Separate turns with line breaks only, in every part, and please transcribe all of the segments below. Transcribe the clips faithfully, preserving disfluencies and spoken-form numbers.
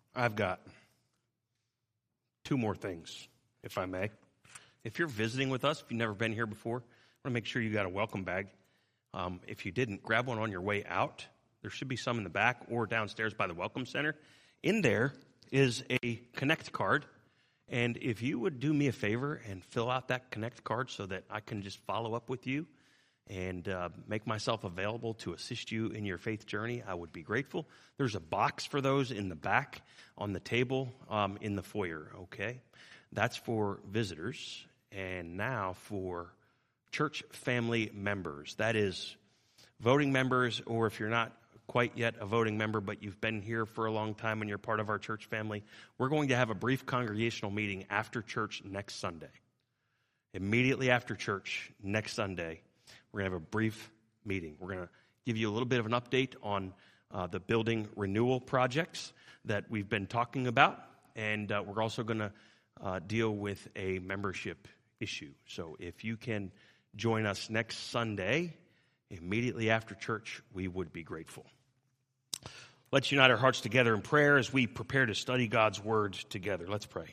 I've got two more things, if I may. If you're visiting with us, if you've never been here before, I want to make sure you got a welcome bag. Um, if you didn't, grab one on your way out. There should be some in the back or downstairs by the Welcome Center. In there is a Connect card. And if you would do me a favor and fill out that Connect card so that I can just follow up with you and uh, make myself available to assist you in your faith journey, I would be grateful. There's a box for those in the back on the table um, in the foyer, okay? That's for visitors. And now for church family members. That is voting members, or if you're not quite yet a voting member, but you've been here for a long time and you're part of our church family, we're going to have a brief congregational meeting after church next Sunday. Immediately after church next Sunday, we're going to have a brief meeting. We're going to give you a little bit of an update on uh, the building renewal projects that we've been talking about, and uh, we're also going to uh, deal with a membership issue. So if you can join us next Sunday, immediately after church, we would be grateful. Let's unite our hearts together in prayer as we prepare to study God's Word together. Let's pray.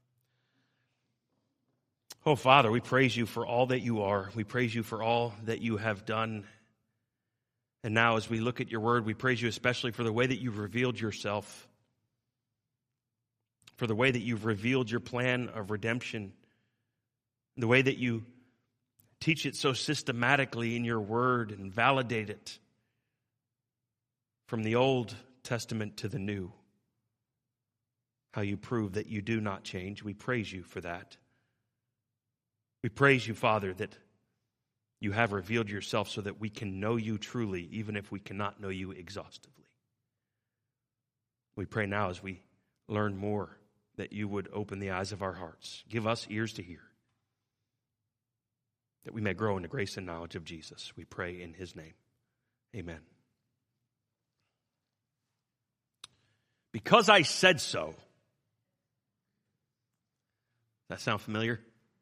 Oh, Father, we praise you for all that you are. We praise you for all that you have done. And now as we look at your Word, we praise you especially for the way that you've revealed yourself, for the way that you've revealed your plan of redemption, the way that you teach it so systematically in your Word and validate it from the Old Testament to the New. How you prove that you do not change. We praise you for that. We praise you, Father, that you have revealed yourself so that we can know you truly, even if we cannot know you exhaustively. We pray now as we learn more that you would open the eyes of our hearts. Give us ears to hear, that we may grow in the grace and knowledge of Jesus. We pray in his name. Amen. Because I said so. Does that sound familiar?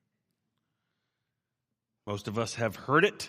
Most of us have heard it.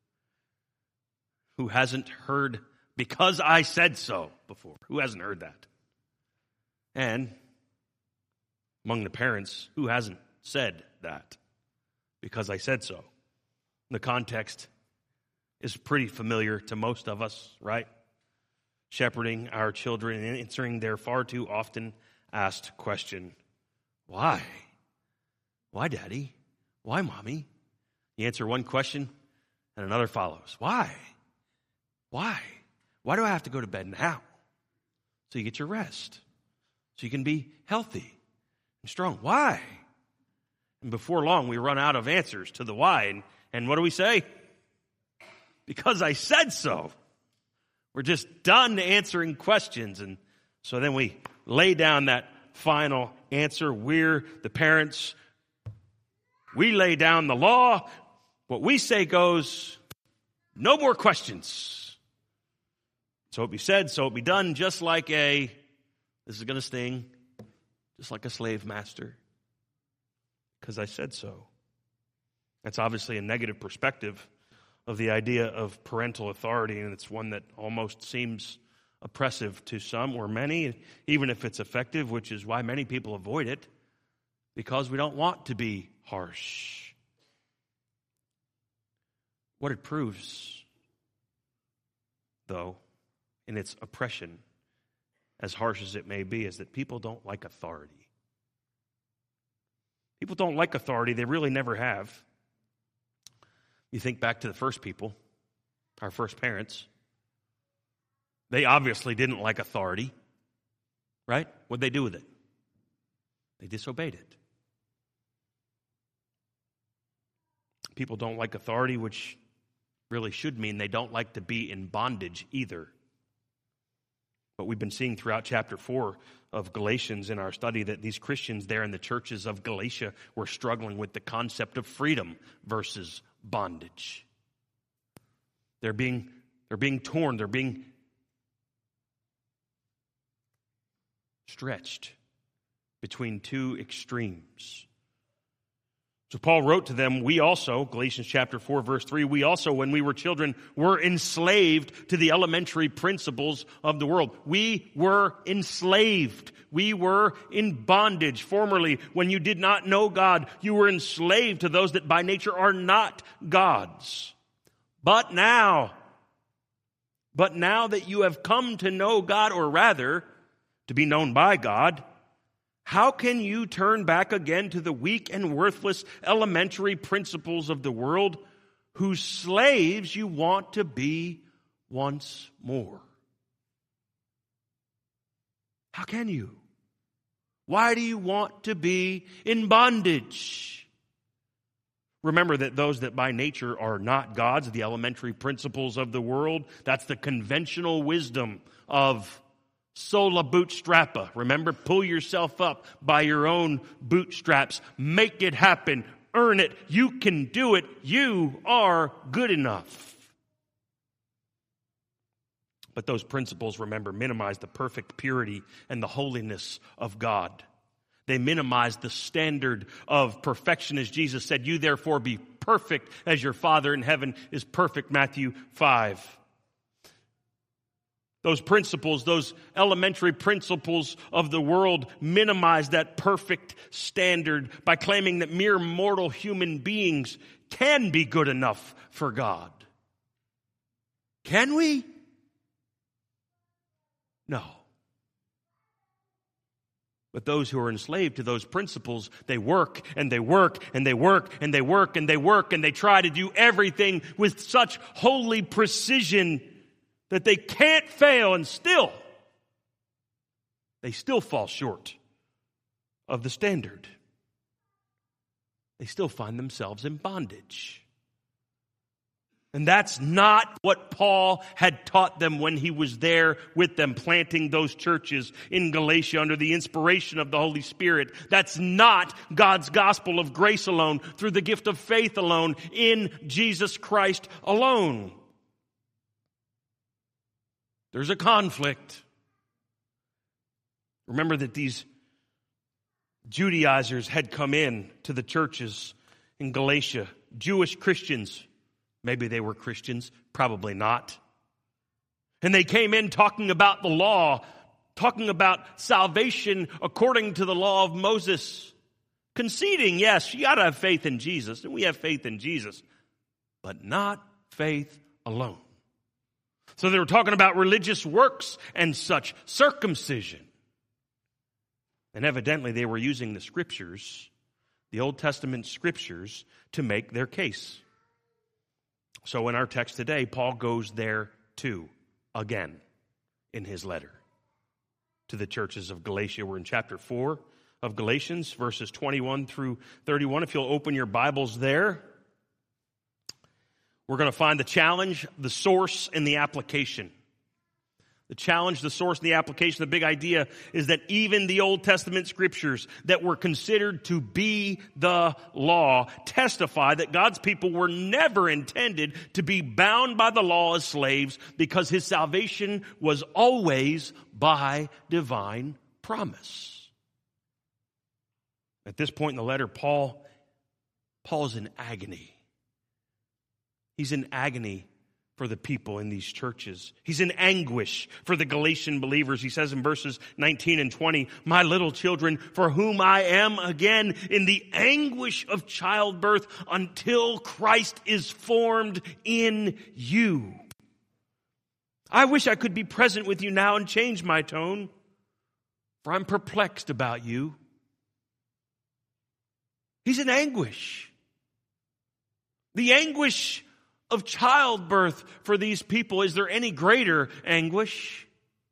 Who hasn't heard because I said so before? Who hasn't heard that? And among the parents, who hasn't said that? Because I said so. The context is pretty familiar to most of us, right? Shepherding our children and answering their far too often asked question, why? Why, Daddy? Why, Mommy? You answer one question and another follows. Why? Why? Why do I have to go to bed now? So you get your rest. So you can be healthy and strong. Why? And before long, we run out of answers to the why. And, and what do we say? Because I said so. We're just done answering questions. And so then we lay down that final answer. We're the parents. We lay down the law. What we say goes, no more questions. So it be said, so it be done, just like a, this is going to sting, just like a slave master. Because I said so. That's obviously a negative perspective of the idea of parental authority, and it's one that almost seems oppressive to some or many, even if it's effective, which is why many people avoid it, because we don't want to be harsh. What it proves, though, in its oppression, as harsh as it may be, is that people don't like authority. People don't like authority. They really never have. You think back to the first people, our first parents. They obviously didn't like authority, right? What'd they do with it? They disobeyed it. People don't like authority, which really should mean they don't like to be in bondage either. But we've been seeing throughout chapter four of Galatians in our study that these Christians there in the churches of Galatia were struggling with the concept of freedom versus bondage. They're being, they're being torn, they're being stretched between two extremes. So Paul wrote to them, we also, Galatians chapter four, verse three, we also, when we were children, were enslaved to the elementary principles of the world. We were enslaved. We were in bondage. Formerly, when you did not know God, you were enslaved to those that by nature are not God's. But now, but now that you have come to know God, or rather, to be known by God, how can you turn back again to the weak and worthless elementary principles of the world, whose slaves you want to be once more? How can you? Why do you want to be in bondage? Remember that those that by nature are not God's, the elementary principles of the world, that's the conventional wisdom of sola bootstrappa. Remember, pull yourself up by your own bootstraps. Make it happen. Earn it. You can do it. You are good enough. But those principles, remember, minimize the perfect purity and the holiness of God. They minimize the standard of perfection, as Jesus said, you therefore be perfect as your Father in heaven is perfect, Matthew five. Those principles, those elementary principles of the world minimize that perfect standard by claiming that mere mortal human beings can be good enough for God. Can we? No. But those who are enslaved to those principles, they work and they work and they work and they work and they work and they try to do everything with such holy precision that they can't fail, and still, they still fall short of the standard. They still find themselves in bondage. And that's not what Paul had taught them when he was there with them, planting those churches in Galatia under the inspiration of the Holy Spirit. That's not God's gospel of grace alone, through the gift of faith alone, in Jesus Christ alone. There's a conflict. Remember that these Judaizers had come in to the churches in Galatia. Jewish Christians. Maybe they were Christians. Probably not. And they came in talking about the law. Talking about salvation according to the law of Moses. Conceding, yes, you got to have faith in Jesus. And we have faith in Jesus. But not faith alone. So they were talking about religious works and such, circumcision. And evidently they were using the scriptures, the Old Testament scriptures, to make their case. So in our text today, Paul goes there too, again, in his letter to the churches of Galatia. We're in chapter four of Galatians, verses twenty-one through thirty-one. If you'll open your Bibles there. We're going to find the challenge, the source, and the application. The challenge, the source, and the application, the big idea is that even the Old Testament scriptures that were considered to be the law testify that God's people were never intended to be bound by the law as slaves, because his salvation was always by divine promise. At this point in the letter, Paul, Paul's in agony. He's in agony for the people in these churches. He's in anguish for the Galatian believers. He says in verses nineteen and twenty, my little children, for whom I am again in the anguish of childbirth until Christ is formed in you. I wish I could be present with you now and change my tone, for I'm perplexed about you. He's in anguish. The anguish of childbirth for these people. Is there any greater anguish?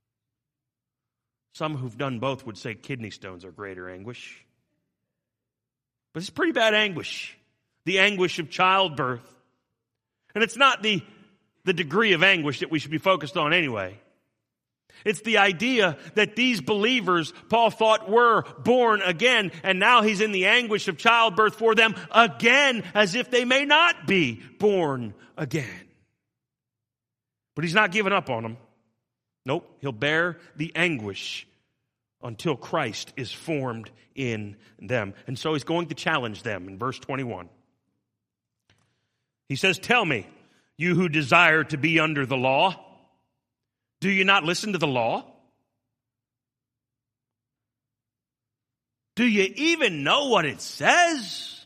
Some who've done both would say kidney stones are greater anguish. But it's pretty bad anguish. The anguish of childbirth. And it's not the, the degree of anguish that we should be focused on anyway. It's the idea that these believers, Paul thought, were born again, and now he's in the anguish of childbirth for them again, as if they may not be born again. But he's not giving up on them. Nope, he'll bear the anguish until Christ is formed in them. And so he's going to challenge them in verse twenty-one. He says, tell me, you who desire to be under the law, do you not listen to the law? Do you even know what it says?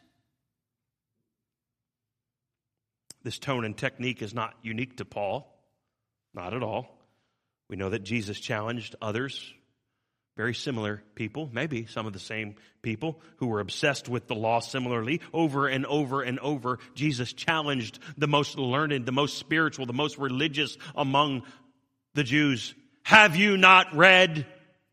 This tone and technique is not unique to Paul. Not at all. We know that Jesus challenged others, very similar people, maybe some of the same people who were obsessed with the law similarly. Over and over and over, Jesus challenged the most learned, the most spiritual, the most religious among the Jews. Have you not read?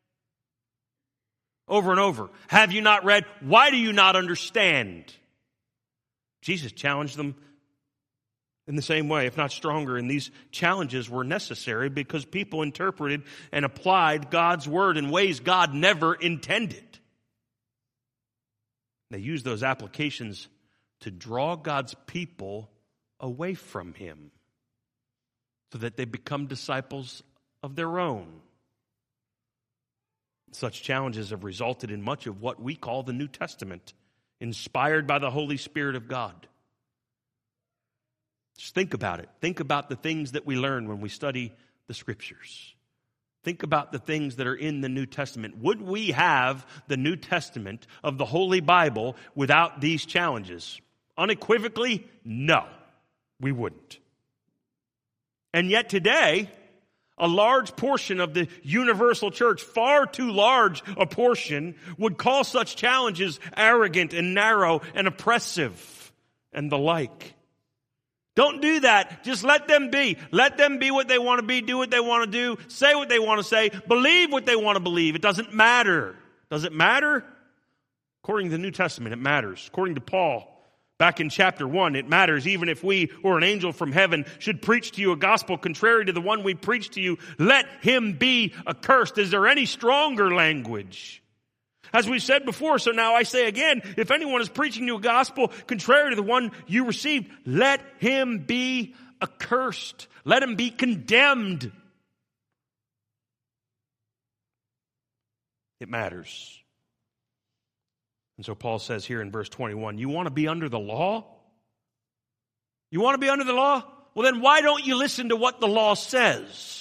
Over and over. Have you not read? Why do you not understand? Jesus challenged them in the same way, if not stronger. And these challenges were necessary because people interpreted and applied God's word in ways God never intended. They used those applications to draw God's people away from Him so that they become disciples of their own. Such challenges have resulted in much of what we call the New Testament, inspired by the Holy Spirit of God. Just think about it. Think about the things that we learn when we study the Scriptures. Think about the things that are in the New Testament. Would we have the New Testament of the Holy Bible without these challenges? Unequivocally, no, we wouldn't. And yet today, a large portion of the universal church, far too large a portion, would call such challenges arrogant and narrow and oppressive and the like. Don't do that. Just let them be. Let them be what they want to be, do what they want to do, say what they want to say, believe what they want to believe. It doesn't matter. Does it matter? According to the New Testament, it matters. According to Paul, back in chapter one, it matters even if we or an angel from heaven should preach to you a gospel contrary to the one we preach to you. Let him be accursed. Is there any stronger language? As we've said before, so now I say again, if anyone is preaching you a gospel contrary to the one you received, let him be accursed. Let him be condemned. It matters. And so Paul says here in verse twenty-one, you want to be under the law? You want to be under the law? Well, then why don't you listen to what the law says?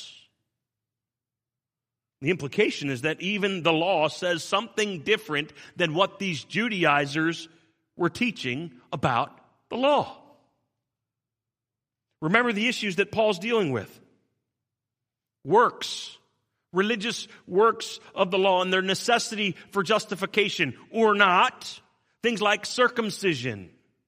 The implication is that even the law says something different than what these Judaizers were teaching about the law. Remember the issues that Paul's dealing with. Works, religious works of the law and their necessity for justification or not. Things like circumcision.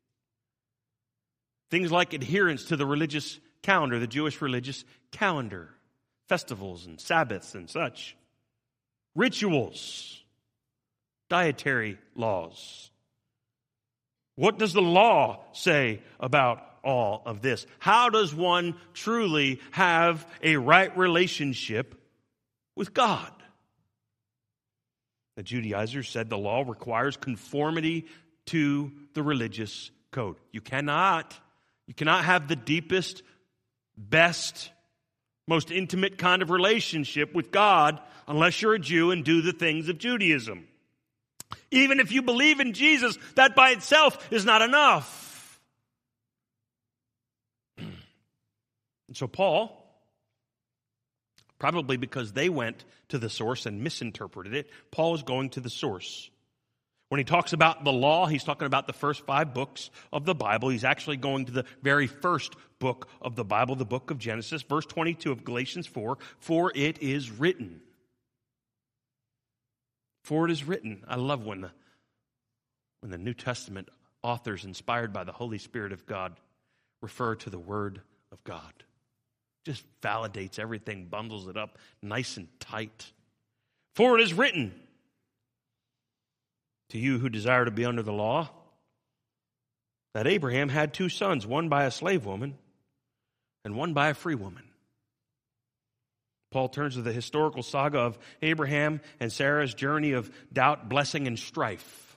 Things like adherence to the religious calendar, the Jewish religious calendar. Festivals and Sabbaths and such. Rituals. Dietary laws. What does the law say about all of this? How does one truly have a right relationship with God? The Judaizers said the law requires conformity to the religious code. You cannot, you cannot have the deepest, best, most intimate kind of relationship with God unless you're a Jew and do the things of Judaism. Even if you believe in Jesus, that by itself is not enough. And so Paul, probably because they went to the source and misinterpreted it, Paul is going to the source. When he talks about the law, he's talking about the first five books of the Bible. He's actually going to the very first book of the Bible, the book of Genesis, verse twenty-two of Galatians four, for it is written. For it is written. I love when the, when the New Testament authors inspired by the Holy Spirit of God refer to the Word of God. Just validates everything, bundles it up nice and tight. For it is written, to you who desire to be under the law, that Abraham had two sons, one by a slave woman and one by a free woman. Paul turns to the historical saga of Abraham and Sarah's journey of doubt, blessing, and strife.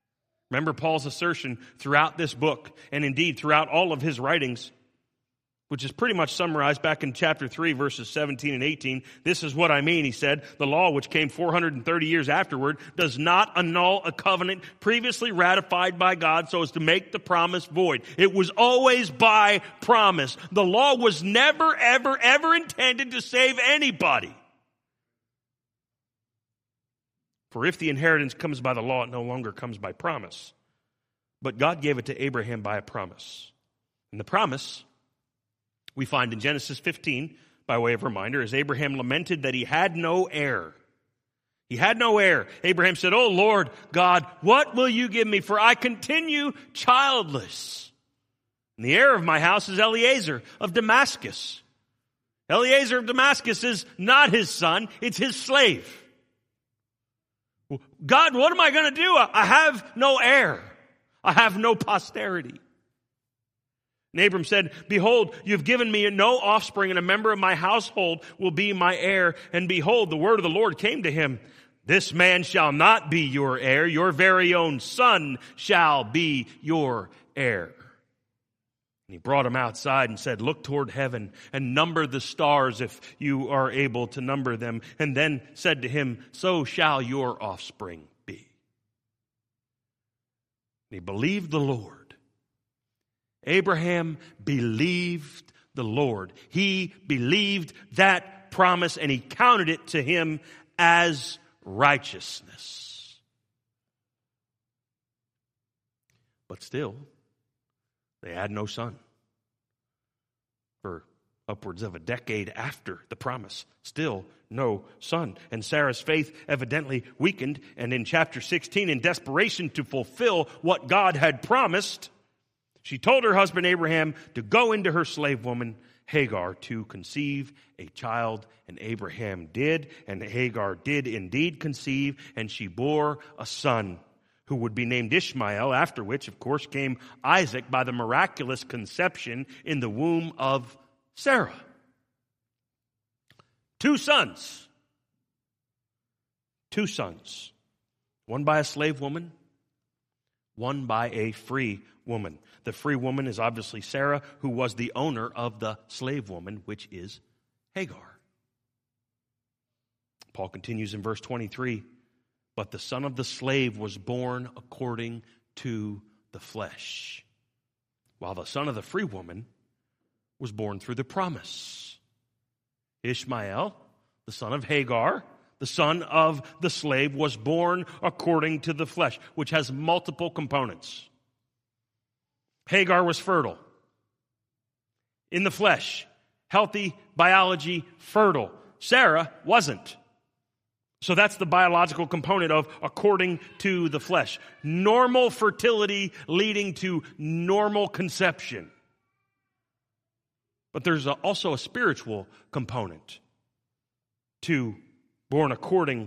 Remember Paul's assertion throughout this book, and indeed throughout all of his writings, which is pretty much summarized back in chapter three, verses seventeen and eighteen. This is what I mean, he said. The law, which came four hundred thirty years afterward, does not annul a covenant previously ratified by God so as to make the promise void. It was always by promise. The law was never, ever, ever intended to save anybody. For if the inheritance comes by the law, it no longer comes by promise. But God gave it to Abraham by a promise. And the promise we find in Genesis fifteen, by way of reminder, as Abraham lamented that he had no heir. He had no heir. Abraham said, "Oh Lord God, what will you give me? For I continue childless. And the heir of my house is Eliezer of Damascus." Eliezer of Damascus is not his son, it's his slave. God, what am I going to do? I have no heir. I have no posterity. And Abram said, "Behold, you've given me no offspring, and a member of my household will be my heir. And behold, the word of the Lord came to him. This man shall not be your heir. Your very own son shall be your heir." And he brought him outside and said, "Look toward heaven and number the stars if you are able to number them." And then said to him, "So shall your offspring be." And he believed the Lord. Abraham believed the Lord. He believed that promise and he counted it to him as righteousness. But still, they had no son. For upwards of a decade after the promise, still no son. And Sarah's faith evidently weakened, and in chapter sixteen, in desperation to fulfill what God had promised, she told her husband Abraham to go into her slave woman Hagar to conceive a child, and Abraham did, and Hagar did indeed conceive, and she bore a son who would be named Ishmael, after which, of course, came Isaac by the miraculous conception in the womb of Sarah. Two sons. Two sons. One by a slave woman, one by a free woman. The free woman is obviously Sarah, who was the owner of the slave woman, which is Hagar. Paul continues in verse twenty-three, "But the son of the slave was born according to the flesh, while the son of the free woman was born through the promise." Ishmael, the son of Hagar, the son of the slave, was born according to the flesh, which has multiple components. Hagar was fertile. In the flesh, healthy biology, fertile. Sarah wasn't. So that's the biological component of according to the flesh. Normal fertility leading to normal conception. But there's a, also a spiritual component to born according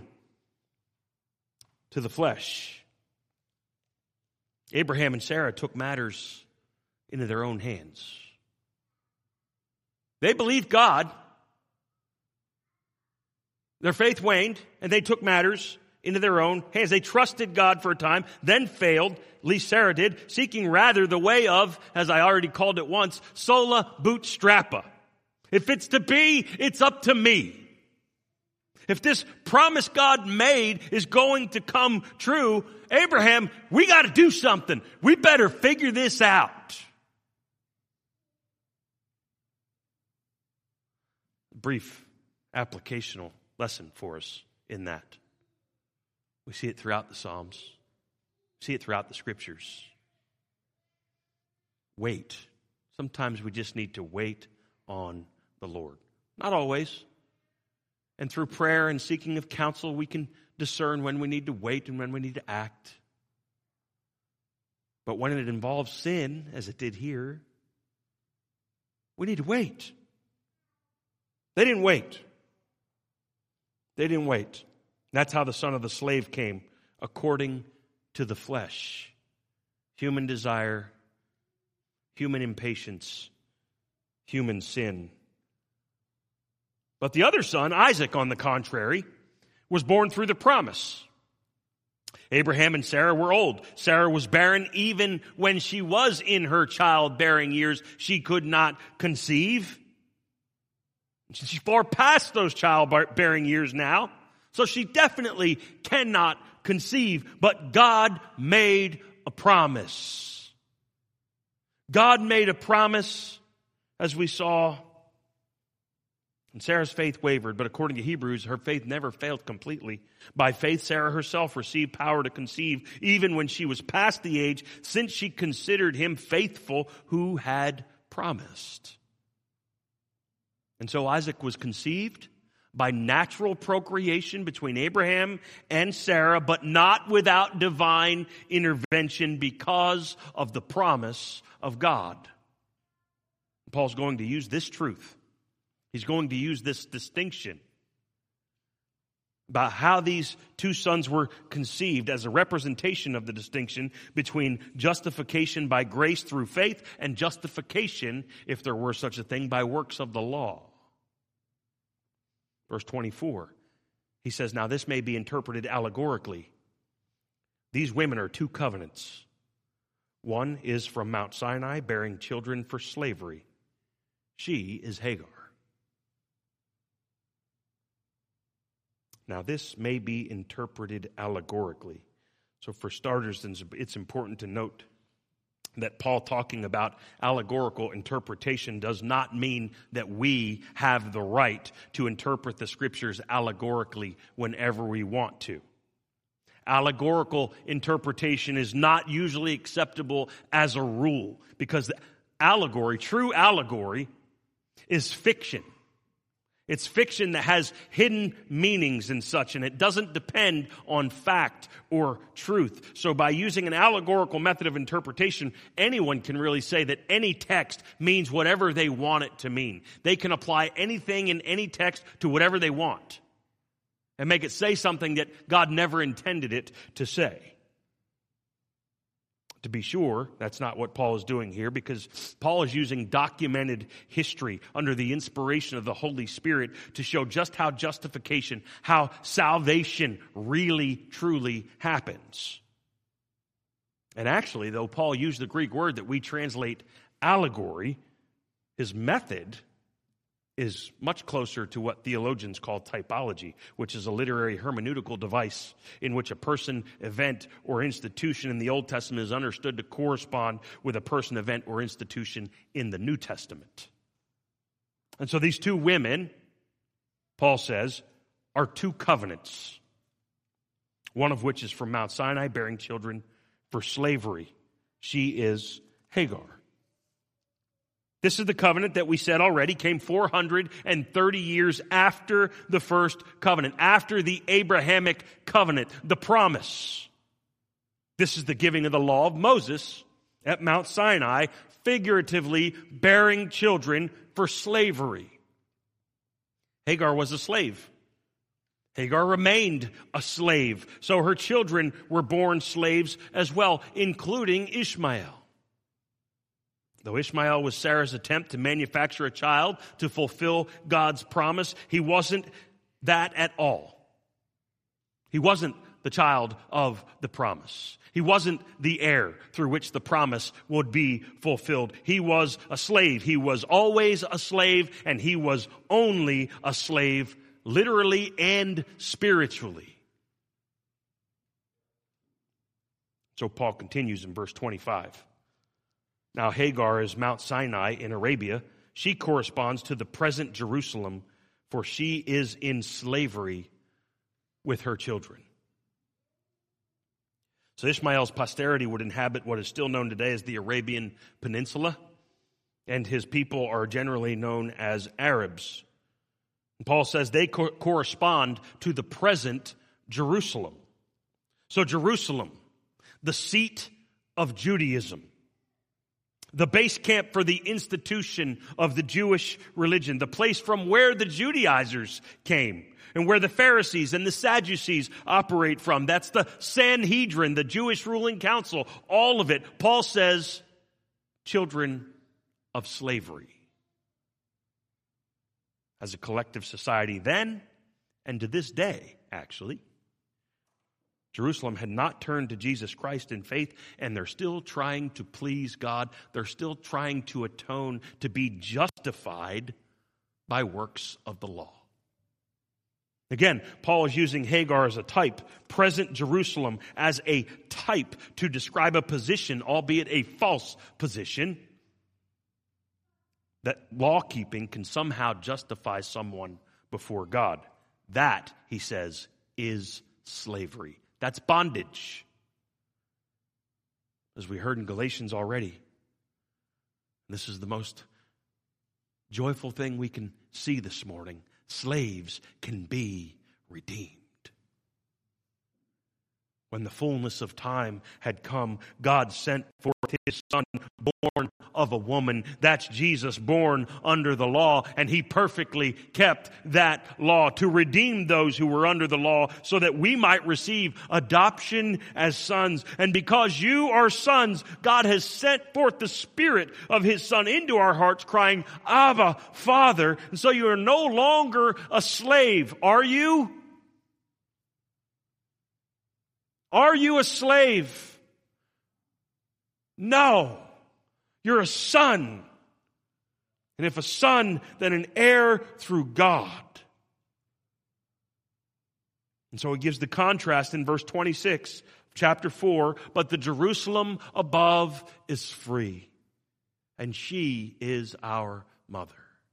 to the flesh. Abraham and Sarah took matters into their own hands. They believed God. Their faith waned, and they took matters into their own hands. They trusted God for a time, then failed, at least Sarah did, seeking rather the way of, as I already called it once, sola bootstrappa. If it's to be, it's up to me. If this promise God made is going to come true, Abraham, we got to do something. We better figure this out. Brief applicational lesson for us in that. We see it throughout the Psalms. We see it throughout the Scriptures. Wait. Sometimes we just need to wait on the Lord. Not always. And through prayer and seeking of counsel, we can discern when we need to wait and when we need to act. But when it involves sin, as it did here, we need to wait. They didn't wait. They didn't wait. That's how the son of the slave came, according to the flesh. Human desire, human impatience, human sin. But the other son, Isaac, on the contrary, was born through the promise. Abraham and Sarah were old. Sarah was barren even when she was in her childbearing years. She could not conceive. She's far past those childbearing years now. So she definitely cannot conceive. But God made a promise. God made a promise, as we saw. And Sarah's faith wavered, but according to Hebrews, her faith never failed completely. By faith, Sarah herself received power to conceive, even when she was past the age, since she considered him faithful who had promised. And so Isaac was conceived by natural procreation between Abraham and Sarah, but not without divine intervention because of the promise of God. Paul's going to use this truth. He's going to use this distinction about how these two sons were conceived as a representation of the distinction between justification by grace through faith and justification, if there were such a thing, by works of the law. Verse twenty-four, he says, now this may be interpreted allegorically. These women are two covenants. One is from Mount Sinai, bearing children for slavery. She is Hagar. Now, this may be interpreted allegorically. So for starters, it's important to note that Paul talking about allegorical interpretation does not mean that we have the right to interpret the Scriptures allegorically whenever we want to. Allegorical interpretation is not usually acceptable as a rule because allegory, true allegory, is fiction. It's fiction that has hidden meanings and such, and it doesn't depend on fact or truth. So by using an allegorical method of interpretation, anyone can really say that any text means whatever they want it to mean. They can apply anything in any text to whatever they want and make it say something that God never intended it to say. To be sure, that's not what Paul is doing here, because Paul is using documented history under the inspiration of the Holy Spirit to show just how justification, how salvation really, truly happens. And actually, though Paul used the Greek word that we translate allegory, his method is much closer to what theologians call typology, which is a literary hermeneutical device in which a person, event, or institution in the Old Testament is understood to correspond with a person, event, or institution in the New Testament. And so these two women, Paul says, are two covenants, one of which is from Mount Sinai, bearing children for slavery. She is Hagar. This is the covenant that we said already came four hundred thirty years after the first covenant, after the Abrahamic covenant, the promise. This is the giving of the law of Moses at Mount Sinai, figuratively bearing children for slavery. Hagar was a slave. Hagar remained a slave, so her children were born slaves as well, including Ishmael. Though Ishmael was Sarah's attempt to manufacture a child to fulfill God's promise, he wasn't that at all. He wasn't the child of the promise. He wasn't the heir through which the promise would be fulfilled. He was a slave. He was always a slave, and he was only a slave, literally and spiritually. So Paul continues in verse twenty-five. Now Hagar is Mount Sinai in Arabia. She corresponds to the present Jerusalem, for she is in slavery with her children. So Ishmael's posterity would inhabit what is still known today as the Arabian Peninsula, and his people are generally known as Arabs. And Paul says they co- correspond to the present Jerusalem. So Jerusalem, the seat of Judaism, the base camp for the institution of the Jewish religion, the place from where the Judaizers came and where the Pharisees and the Sadducees operate from. That's the Sanhedrin, the Jewish ruling council, all of it. Paul says, children of slavery. As a collective society then, and to this day, actually, Jerusalem had not turned to Jesus Christ in faith, and they're still trying to please God. They're still trying to atone, to be justified by works of the law. Again, Paul is using Hagar as a type, present Jerusalem as a type to describe a position, albeit a false position, that law-keeping can somehow justify someone before God. That, he says, is slavery. That's bondage. As we heard in Galatians already, this is the most joyful thing we can see this morning. Slaves can be redeemed. When the fullness of time had come, God sent forth his Son, born of a woman. That's Jesus, born under the law, and he perfectly kept that law to redeem those who were under the law so that we might receive adoption as sons. And because you are sons, God has sent forth the Spirit of his Son into our hearts, crying, Abba, Father. And so you are no longer a slave, are you? Are you a slave? No. You're a son. And if a son, then an heir through God. And so he gives the contrast in verse twenty-six, chapter four. But the Jerusalem above is free, and she is our mother.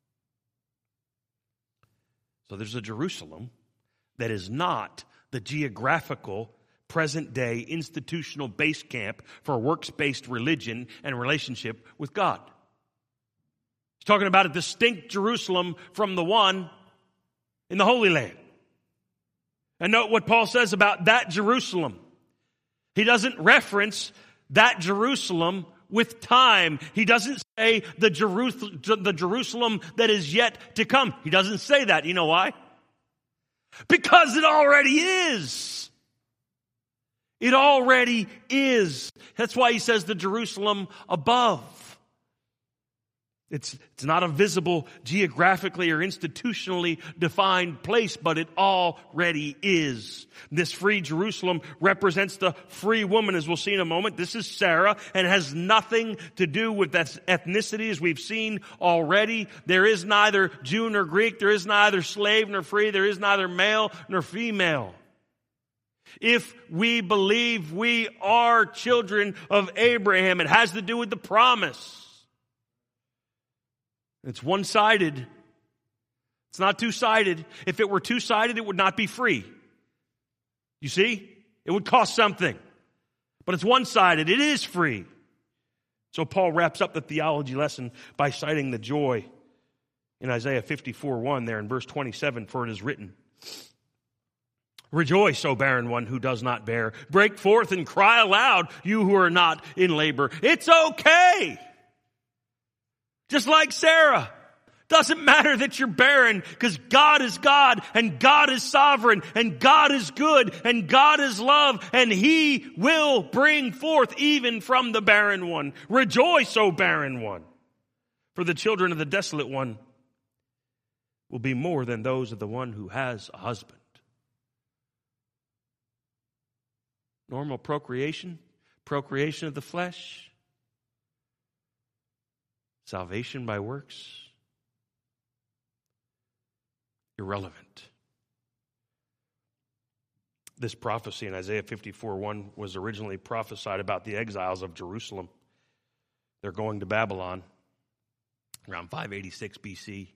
So there's a Jerusalem that is not the geographical present-day institutional base camp for works-based religion and relationship with God. He's talking about a distinct Jerusalem from the one in the Holy Land. And note what Paul says about that Jerusalem. He doesn't reference that Jerusalem with time. He doesn't say the, Jeru- the Jerusalem that is yet to come. He doesn't say that. You know why? Because it already is. It already is. That's why he says the Jerusalem above. It's, it's not a visible, geographically or institutionally defined place, but it already is. This free Jerusalem represents the free woman, as we'll see in a moment. This is Sarah, and has nothing to do with that ethnicity, as we've seen already. There is neither Jew nor Greek. There is neither slave nor free. There is neither male nor female. If we believe we are children of Abraham, it has to do with the promise. It's one-sided. It's not two-sided. If it were two-sided, it would not be free. You see? It would cost something. But it's one-sided. It is free. So Paul wraps up the theology lesson by citing the joy in Isaiah fifty-four one there in verse twenty-seven, for it is written, Rejoice, O barren one who does not bear. Break forth and cry aloud, you who are not in labor. It's okay. Just like Sarah. Doesn't matter that you're barren, because God is God, and God is sovereign, and God is good, and God is love, and he will bring forth even from the barren one. Rejoice, O barren one. For the children of the desolate one will be more than those of the one who has a husband. Normal procreation, procreation of the flesh, salvation by works, irrelevant. This prophecy in Isaiah fifty-four one was originally prophesied about the exiles of Jerusalem. They're going to Babylon around five eighty-six B C.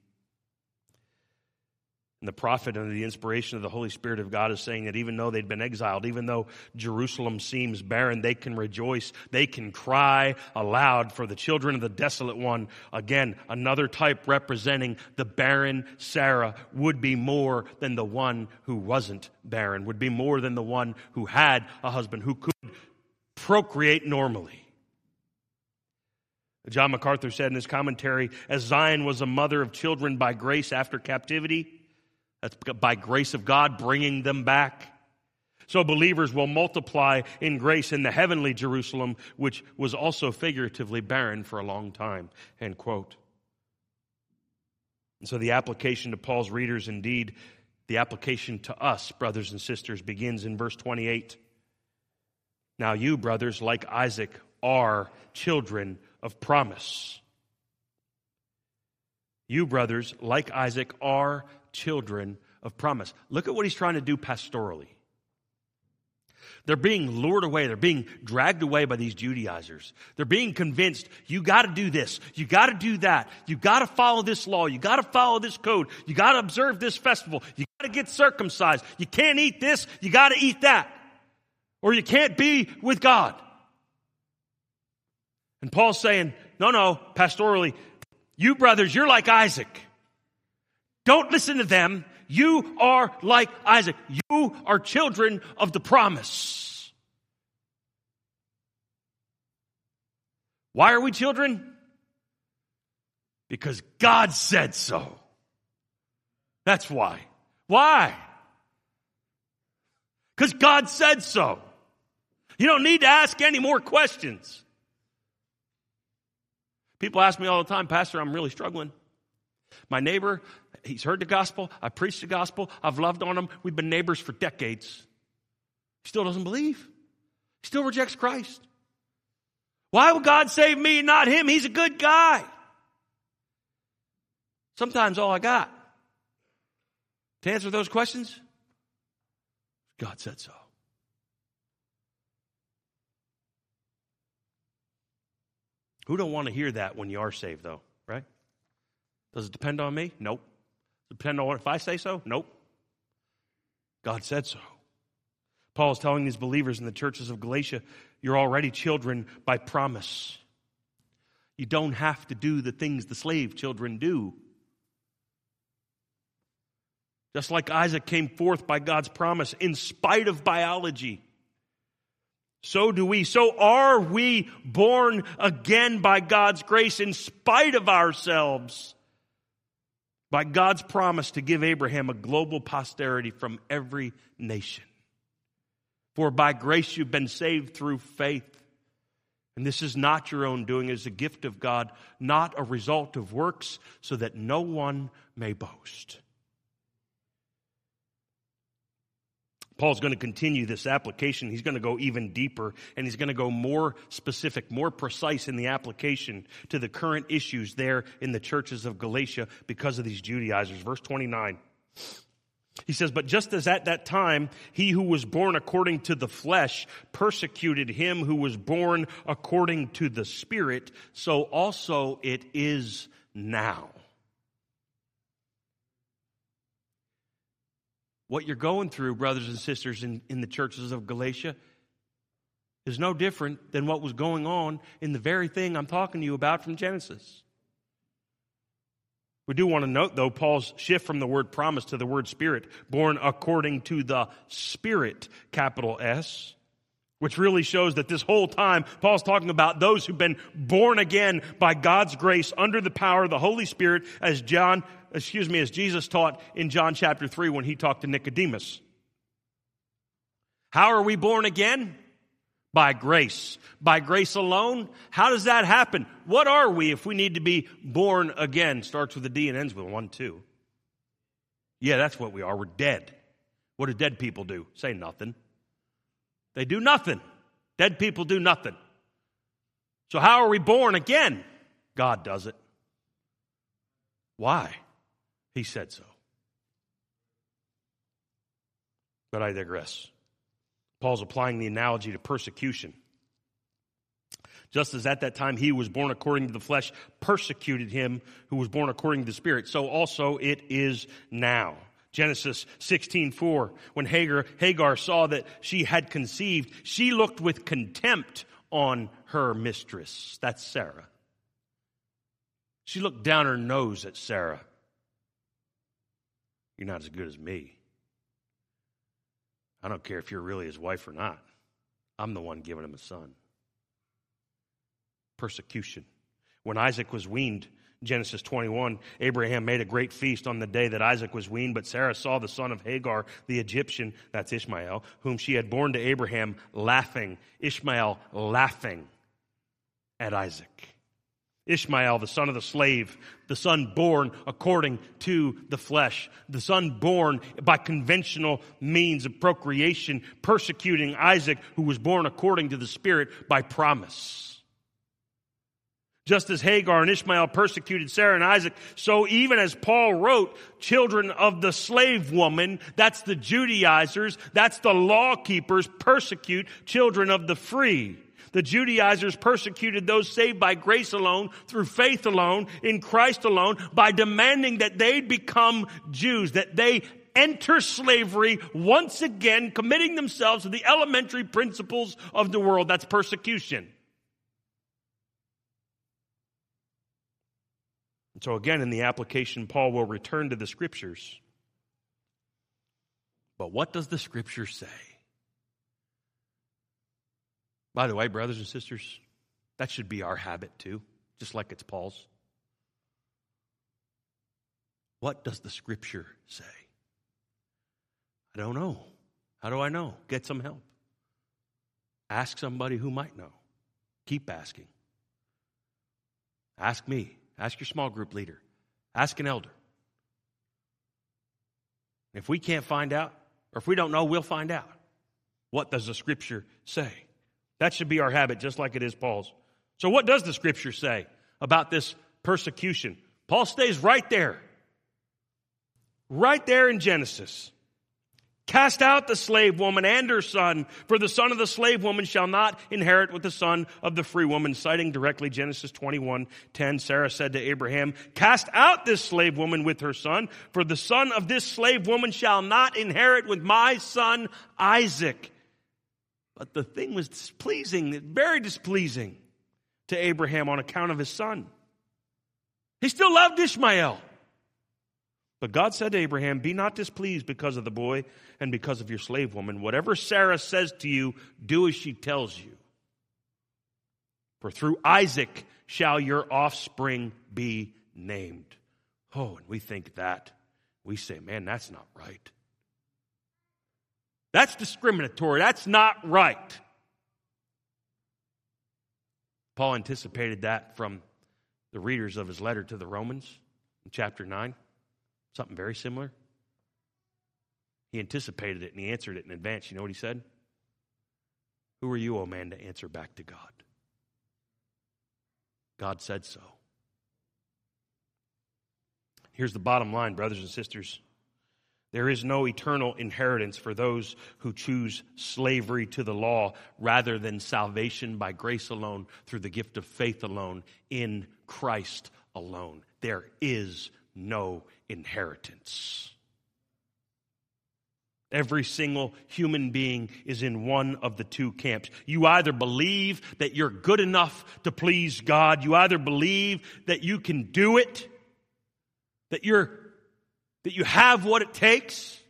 And the prophet, under the inspiration of the Holy Spirit of God, is saying that even though they'd been exiled, even though Jerusalem seems barren, they can rejoice. They can cry aloud for the children of the desolate one. Again, another type representing the barren Sarah would be more than the one who wasn't barren, would be more than the one who had a husband, who could procreate normally. John MacArthur said in his commentary, as Zion was a mother of children by grace after captivity, that's by grace of God bringing them back, so believers will multiply in grace in the heavenly Jerusalem, which was also figuratively barren for a long time. End quote. And so the application to Paul's readers, indeed, the application to us, brothers and sisters, begins in verse twenty-eight. Now you, brothers, like Isaac, are children of promise. You, brothers, like Isaac, are children of promise. Look at what he's trying to do pastorally. They're being lured away. They're being dragged away by these Judaizers. They're being convinced, you got to do this. You got to do that. You got to follow this law. You got to follow this code. You got to observe this festival. You got to get circumcised. You can't eat this. You got to eat that. Or you can't be with God. And Paul's saying, no, no, pastorally, you brothers, you're like Isaac. Don't listen to them. You are like Isaac. You are children of the promise. Why are we children? Because God said so. That's why. Why? Because God said so. You don't need to ask any more questions. People ask me all the time, Pastor, I'm really struggling. My neighbor, he's heard the gospel. I preached the gospel. I've loved on him. We've been neighbors for decades. He still doesn't believe. He still rejects Christ. Why would God save me and not him? He's a good guy. Sometimes all I got to answer those questions, God said so. Who don't want to hear that when you are saved, though, right? Does it depend on me? Nope. Does it depend on if I say so? Nope. God said so. Paul is telling these believers in the churches of Galatia, you're already children by promise. You don't have to do the things the slave children do. Just like Isaac came forth by God's promise in spite of biology, so do we. So are we born again by God's grace in spite of ourselves, by God's promise to give Abraham a global posterity from every nation. For by grace you've been saved through faith. And this is not your own doing, it is a gift of God, not a result of works, so that no one may boast. Paul's going to continue this application. He's going to go even deeper, and he's going to go more specific, more precise in the application to the current issues there in the churches of Galatia because of these Judaizers. Verse twenty-nine. He says, but just as at that time he who was born according to the flesh persecuted him who was born according to the Spirit, so also it is now. What you're going through, brothers and sisters, in, in the churches of Galatia is no different than what was going on in the very thing I'm talking to you about from Genesis. We do want to note, though, Paul's shift from the word promise to the word Spirit, born according to the Spirit, capital S, which really shows that this whole time Paul's talking about those who've been born again by God's grace under the power of the Holy Spirit, as John, excuse me, as Jesus taught in John chapter three when he talked to Nicodemus. How are we born again? By grace. By grace alone. How does that happen? What are we if we need to be born again? Starts with a D and ends with one, two. Yeah, that's what we are. We're dead. What do dead people do? Say nothing. They do nothing. Dead people do nothing. So how are we born again? God does it. Why? He said so. But I digress. Paul's applying the analogy to persecution. Just as at that time he who was born according to the flesh persecuted him who was born according to the Spirit, so also it is now. Genesis sixteen four, when Hagar, Hagar saw that she had conceived, she looked with contempt on her mistress. That's Sarah. She looked down her nose at Sarah. You're not as good as me. I don't care if you're really his wife or not. I'm the one giving him a son. Persecution. When Isaac was weaned, Genesis twenty-one, Abraham made a great feast on the day that Isaac was weaned, but Sarah saw the son of Hagar, the Egyptian, that's Ishmael, whom she had borne to Abraham, laughing. Ishmael laughing at Isaac. Ishmael, the son of the slave, the son born according to the flesh, the son born by conventional means of procreation, persecuting Isaac, who was born according to the Spirit by promise. Just as Hagar and Ishmael persecuted Sarah and Isaac, so even as Paul wrote, children of the slave woman, that's the Judaizers, that's the law keepers, persecute children of the free. The Judaizers persecuted those saved by grace alone, through faith alone, in Christ alone, by demanding that they become Jews, that they enter slavery once again, committing themselves to the elementary principles of the world. That's persecution. And so again, in the application, Paul will return to the Scriptures. But what does the Scripture say? By the way, brothers and sisters, that should be our habit too, just like it's Paul's. What does the Scripture say? I don't know. How do I know? Get some help. Ask somebody who might know. Keep asking. Ask me. Ask your small group leader. Ask an elder. If we can't find out, or if we don't know, we'll find out. What does the Scripture say? That should be our habit, just like it is Paul's. So what does the Scripture say about this persecution? Paul stays right there. Right there in Genesis. Cast out the slave woman and her son, for the son of the slave woman shall not inherit with the son of the free woman. Citing directly Genesis twenty-one ten, Sarah said to Abraham, cast out this slave woman with her son, for the son of this slave woman shall not inherit with my son Isaac. But the thing was displeasing, very displeasing to Abraham on account of his son. He still loved Ishmael. But God said to Abraham, be not displeased because of the boy and because of your slave woman. Whatever Sarah says to you, do as she tells you. For through Isaac shall your offspring be named. Oh, and we think that. We say, man, that's not right. That's discriminatory. That's not right. Paul anticipated that from the readers of his letter to the Romans in chapter nine. Something very similar. He anticipated it and he answered it in advance. You know what he said? Who are you, O man, to answer back to God? God said so. Here's the bottom line, brothers and sisters. There is no eternal inheritance for those who choose slavery to the law rather than salvation by grace alone, through the gift of faith alone, in Christ alone. There is no inheritance. Every single human being is in one of the two camps. You either believe that you're good enough to please God, you either believe that you can do it, that you're that you have what it takes,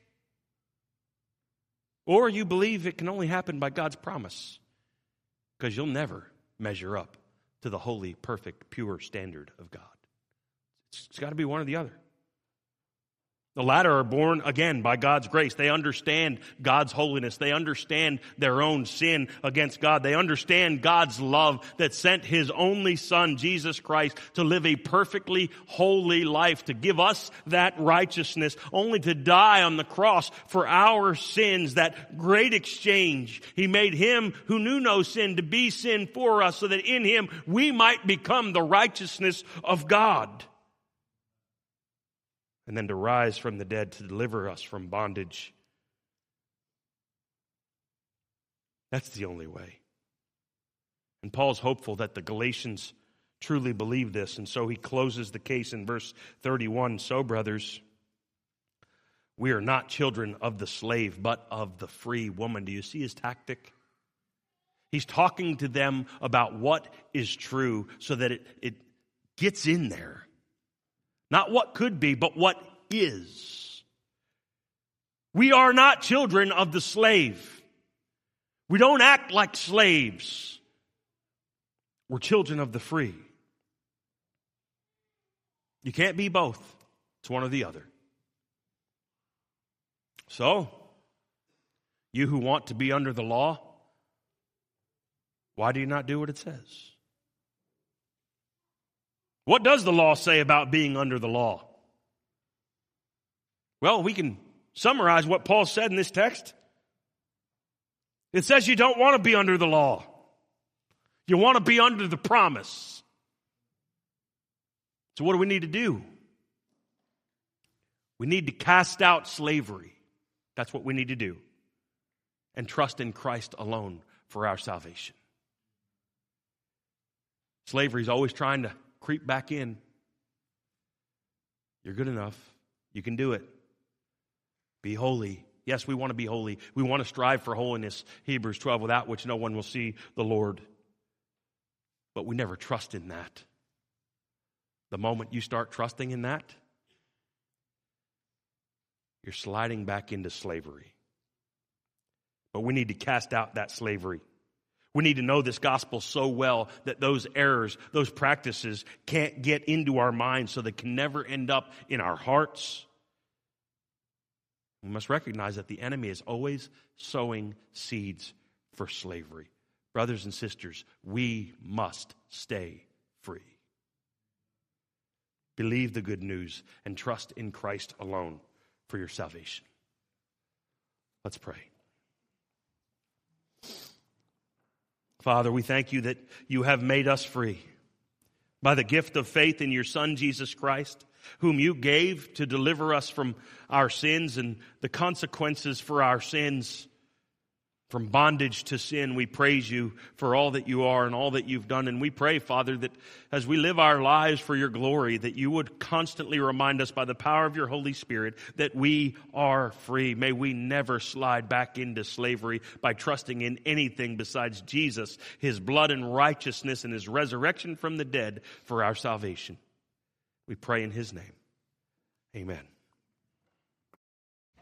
or you believe it can only happen by God's promise, because you'll never measure up to the holy, perfect, pure standard of God. It's got to be one or the other. The latter are born again by God's grace. They understand God's holiness. They understand their own sin against God. They understand God's love that sent His only Son, Jesus Christ, to live a perfectly holy life, to give us that righteousness, only to die on the cross for our sins, that great exchange. He made Him who knew no sin to be sin for us, so that in Him we might become the righteousness of God. And then to rise from the dead to deliver us from bondage. That's the only way. And Paul's hopeful that the Galatians truly believe this, and so he closes the case in verse thirty-one. So, brothers, we are not children of the slave, but of the free woman. Do you see his tactic? He's talking to them about what is true so that it, it gets in there. Not what could be, but what is. We are not children of the slave. We don't act like slaves. We're children of the free. You can't be both. It's one or the other. So, you who want to be under the law, why do you not do what it says? What does the law say about being under the law? Well, we can summarize what Paul said in this text. It says you don't want to be under the law. You want to be under the promise. So what do we need to do? We need to cast out slavery. That's what we need to do. And trust in Christ alone for our salvation. Slavery is always trying to creep back in. You're good enough. You can do it. Be holy. Yes, we want to be holy. We want to strive for holiness. Hebrews twelve, without which no one will see the Lord. But we never trust in that. The moment you start trusting in that, you're sliding back into slavery. But we need to cast out that slavery. We need to know this gospel so well that those errors, those practices can't get into our minds, so they can never end up in our hearts. We must recognize that the enemy is always sowing seeds for slavery. Brothers and sisters, we must stay free. Believe the good news and trust in Christ alone for your salvation. Let's pray. Father, we thank you that you have made us free by the gift of faith in your Son, Jesus Christ, whom you gave to deliver us from our sins and the consequences for our sins. From bondage to sin, we praise you for all that you are and all that you've done. And we pray, Father, that as we live our lives for your glory, that you would constantly remind us by the power of your Holy Spirit that we are free. May we never slide back into slavery by trusting in anything besides Jesus, his blood and righteousness, and his resurrection from the dead for our salvation. We pray in his name. Amen.